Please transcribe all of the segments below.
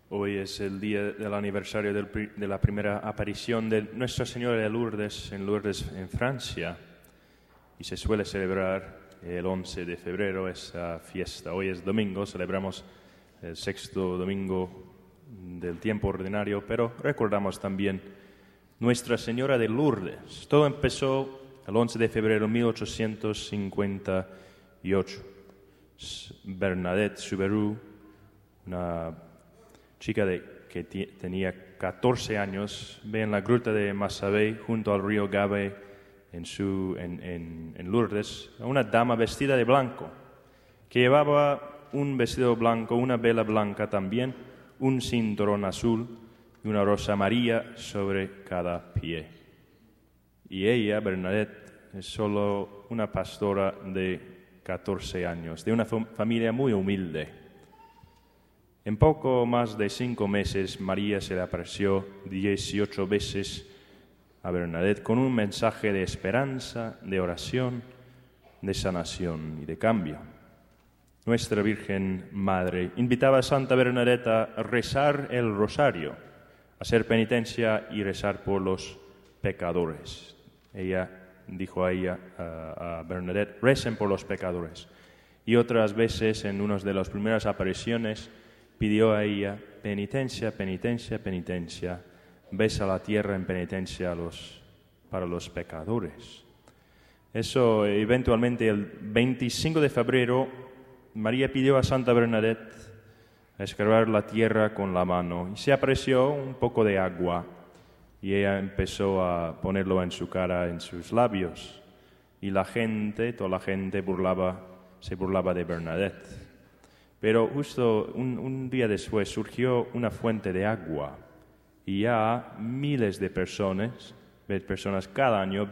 Hoy es el día del aniversario de la primera aparición de Nuestra Señora de Lourdes en Francia, y se suele celebrar el 11 de febrero esa fiesta. Hoy es domingo, celebramos el sexto domingo del tiempo ordinario, pero recordamos también Nuestra Señora de Lourdes. Todo empezó el 11 de febrero de 1858. Bernadette Soubirous, una chica que tenía 14 años, ve en la gruta de Massabé, junto al río Gabe, en Lourdes, a una dama vestida de blanco, que llevaba un vestido blanco, una vela blanca también, un cinturón azul y una rosa amarilla sobre cada pie. Y ella, Bernadette, es solo una pastora de 14 años, de una familia muy humilde. En poco más de 5 meses, María se le apareció 18 veces a Bernadette con un mensaje de esperanza, de oración, de sanación y de cambio. Nuestra Virgen Madre invitaba a Santa Bernadette a rezar el rosario, a hacer penitencia y rezar por los pecadores. Ella dijo a Bernadette, recen por los pecadores. Y otras veces, en una de las primeras apariciones, pidió a ella, penitencia, penitencia, penitencia, besa la tierra en penitencia para los pecadores. Eso, eventualmente, el 25 de febrero, María pidió a Santa Bernadette a escarbar la tierra con la mano, y se apareció un poco de agua, y ella empezó a ponerlo en su cara, en sus labios, y toda la gente se burlaba de Bernadette. Pero justo un día después surgió una fuente de agua, y ya miles de personas cada año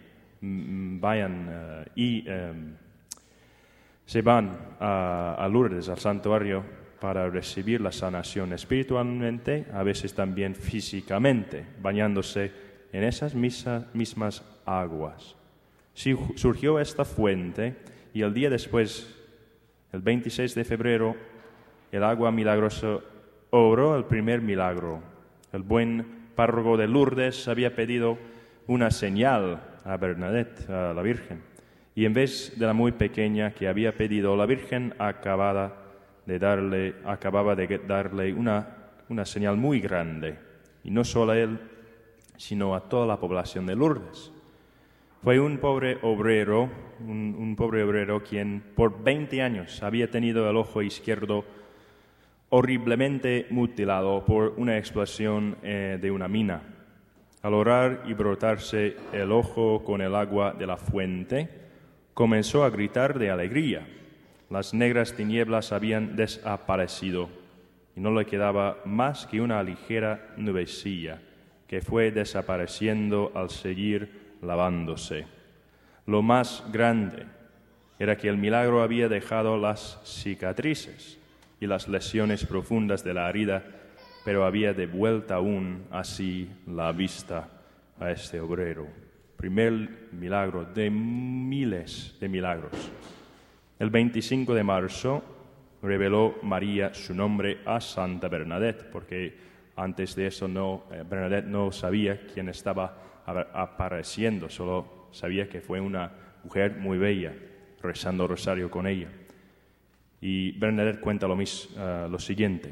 se van a Lourdes, al santuario, para recibir la sanación espiritualmente, a veces también físicamente, bañándose en esas mismas aguas. Surgió esta fuente, y el día después, el 26 de febrero, el agua milagrosa obró el primer milagro. El buen párroco de Lourdes había pedido una señal a Bernadette, a la Virgen, y en vez de la muy pequeña que había pedido, la Virgen acababa de darle una señal muy grande, y no solo a él, sino a toda la población de Lourdes. Fue un pobre obrero quien por 20 años había tenido el ojo izquierdo horriblemente mutilado por una explosión de una mina. Al orar y brotarse el ojo con el agua de la fuente, comenzó a gritar de alegría. Las negras tinieblas habían desaparecido y no le quedaba más que una ligera nubecilla que fue desapareciendo al seguir lavándose. Lo más grande era que el milagro había dejado las cicatrices y las lesiones profundas de la herida, pero había devuelto aún así la vista a este obrero. Primer milagro de miles de milagros. El 25 de marzo reveló María su nombre a Santa Bernadette, porque antes de eso Bernadette no sabía quién estaba apareciendo, solo sabía que fue una mujer muy bella, rezando rosario con ella. Y Bernadette cuenta lo siguiente.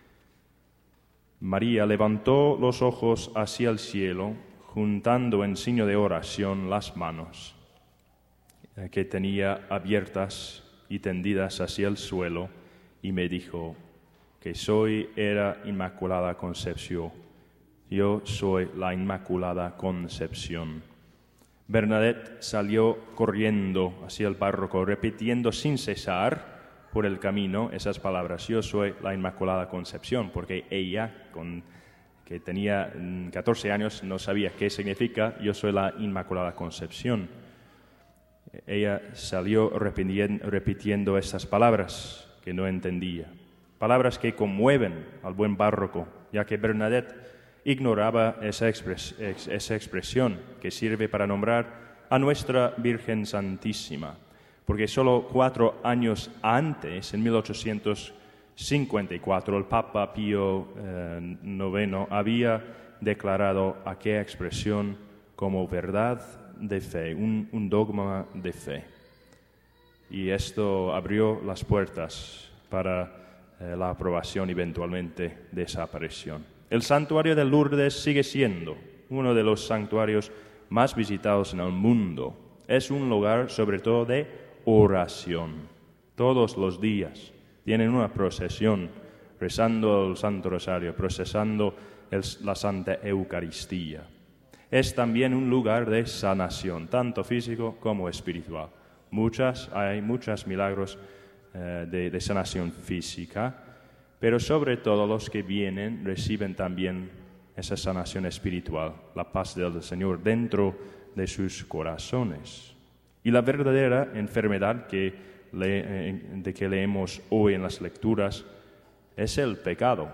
María levantó los ojos hacia el cielo, juntando en signo de oración las manos que tenía abiertas y tendidas hacia el suelo, y me dijo que era Inmaculada Concepción. Yo soy la Inmaculada Concepción. Bernadette salió corriendo hacia el párroco, repitiendo sin cesar por el camino esas palabras: yo soy la Inmaculada Concepción, porque ella, que tenía 14 años, no sabía qué significa yo soy la Inmaculada Concepción. Ella salió repitiendo estas palabras que no entendía, palabras que conmueven al buen párroco, ya que Bernadette ignoraba esa expresión que sirve para nombrar a nuestra Virgen Santísima, porque solo 4 años antes, en 1800 54, el Papa Pío IX había declarado aquella expresión como verdad de fe, un dogma de fe. Y esto abrió las puertas para la aprobación eventualmente de esa aparición. El santuario de Lourdes sigue siendo uno de los santuarios más visitados en el mundo. Es un lugar sobre todo de oración. Todos los días tienen una procesión rezando el Santo Rosario, procesando la Santa Eucaristía. Es también un lugar de sanación, tanto físico como espiritual. Hay muchos milagros de sanación física, pero sobre todo los que vienen reciben también esa sanación espiritual, la paz del Señor dentro de sus corazones. Y la verdadera enfermedad de que leemos hoy en las lecturas es el pecado.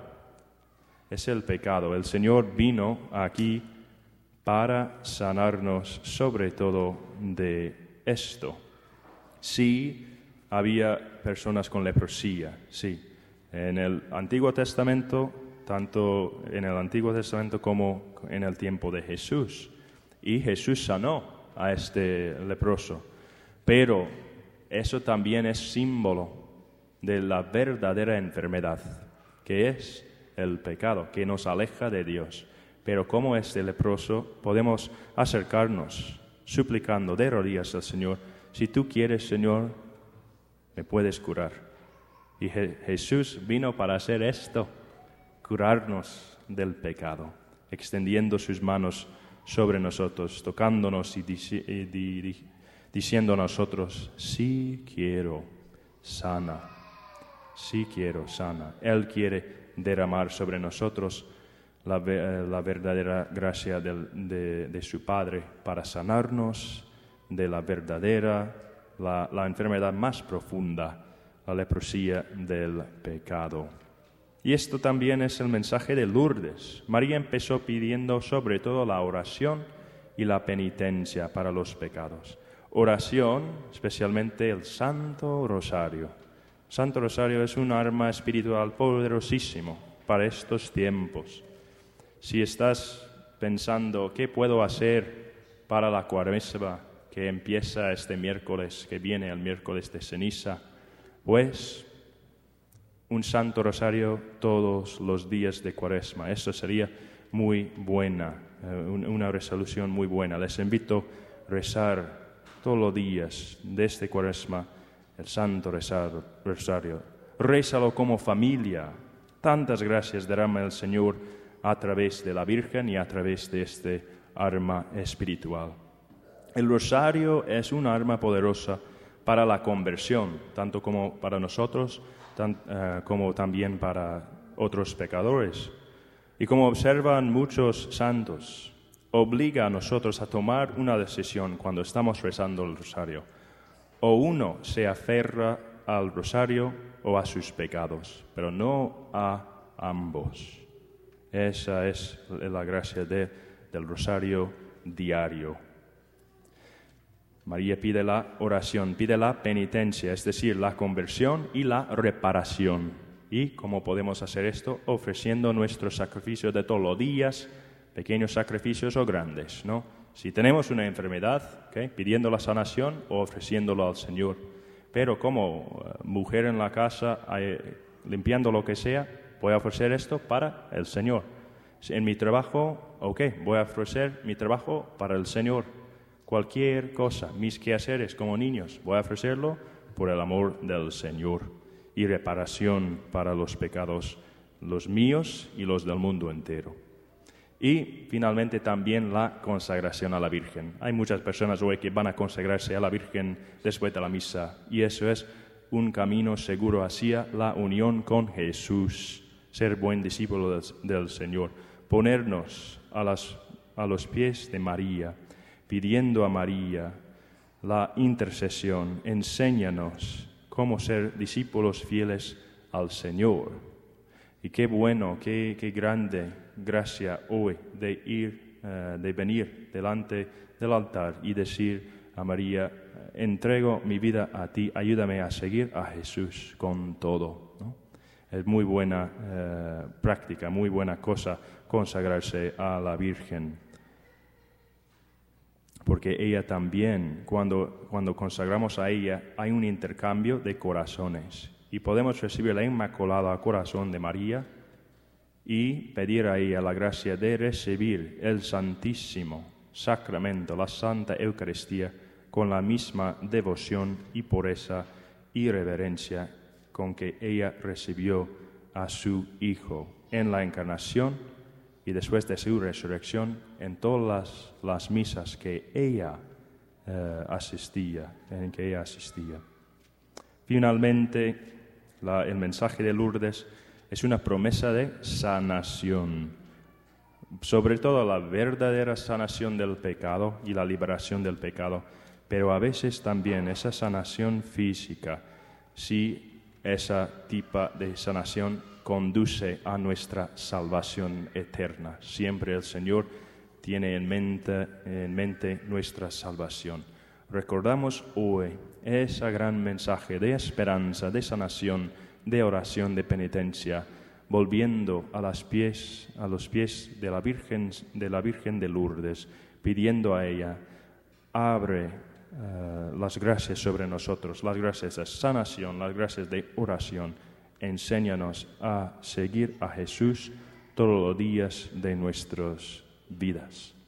Es el pecado. El Señor vino aquí para sanarnos sobre todo de esto. Sí, había personas con leprosía, sí. En el Antiguo Testamento, tanto en el Antiguo Testamento como en el tiempo de Jesús. Y Jesús sanó a este leproso. Pero eso también es símbolo de la verdadera enfermedad, que es el pecado, que nos aleja de Dios. Pero como este leproso, podemos acercarnos suplicando de rodillas al Señor: si tú quieres, Señor, me puedes curar. Y Jesús vino para hacer esto, curarnos del pecado, extendiendo sus manos sobre nosotros, tocándonos y diciendo a nosotros: sí quiero, sana, sí quiero, sana. Él quiere derramar sobre nosotros la verdadera gracia de su Padre para sanarnos de la verdadera, la enfermedad más profunda, la leprosía del pecado. Y esto también es el mensaje de Lourdes. María empezó pidiendo sobre todo la oración y la penitencia para los pecados. Oración, especialmente el Santo Rosario. El Santo Rosario es un arma espiritual poderosísimo para estos tiempos. Si estás pensando, ¿qué puedo hacer para la Cuaresma que empieza este miércoles, que viene el miércoles de ceniza? Pues un Santo Rosario todos los días de Cuaresma. Eso sería muy buena, una resolución muy buena. Les invito a rezar todos los días de este Cuaresma el Santo Rosario. Rézalo como familia. Tantas gracias derrama el Señor a través de la Virgen y a través de este arma espiritual. El rosario es un arma poderosa para la conversión, tanto como para nosotros, como también para otros pecadores. Y como observan muchos santos, obliga a nosotros a tomar una decisión cuando estamos rezando el rosario. O uno se aferra al rosario o a sus pecados, pero no a ambos. Esa es la gracia del rosario diario. María pide la oración, pide la penitencia, es decir, la conversión y la reparación. ¿Y cómo podemos hacer esto? Ofreciendo nuestros sacrificios de todos los días, pequeños sacrificios o grandes, ¿no? Si tenemos una enfermedad, pidiendo la sanación o ofreciéndolo al Señor. Pero como mujer en la casa, limpiando lo que sea, voy a ofrecer esto para el Señor. En mi trabajo, voy a ofrecer mi trabajo para el Señor. Cualquier cosa, mis quehaceres como niños, voy a ofrecerlo por el amor del Señor. Y reparación para los pecados, los míos y los del mundo entero. Y finalmente también la consagración a la Virgen. Hay muchas personas hoy que van a consagrarse a la Virgen después de la misa. Y eso es un camino seguro hacia la unión con Jesús. Ser buen discípulo del Señor. Ponernos a los pies de María, pidiendo a María la intercesión. Enséñanos cómo ser discípulos fieles al Señor. Y qué bueno, qué grande gracia hoy de venir delante del altar y decir a María: entrego mi vida a ti, ayúdame a seguir a Jesús con todo, ¿no? Es muy buena práctica, muy buena cosa consagrarse a la Virgen. Porque ella también, cuando consagramos a ella, hay un intercambio de corazones. Y podemos recibir la Inmaculada Corazón de María y pedir a ella la gracia de recibir el Santísimo Sacramento, la Santa Eucaristía, con la misma devoción y pureza y reverencia con que ella recibió a su Hijo en la Encarnación y después de su resurrección en todas las misas que ella asistía. Finalmente, el mensaje de Lourdes es una promesa de sanación, sobre todo la verdadera sanación del pecado y la liberación del pecado, pero a veces también esa sanación física, si ese tipo de sanación conduce a nuestra salvación eterna. Siempre el Señor tiene en mente nuestra salvación. Recordamos hoy ese gran mensaje de esperanza, de sanación, de oración, de penitencia, volviendo a los pies de la Virgen de Lourdes, pidiendo a ella, abre las gracias sobre nosotros, las gracias de sanación, las gracias de oración. Enséñanos a seguir a Jesús todos los días de nuestras vidas.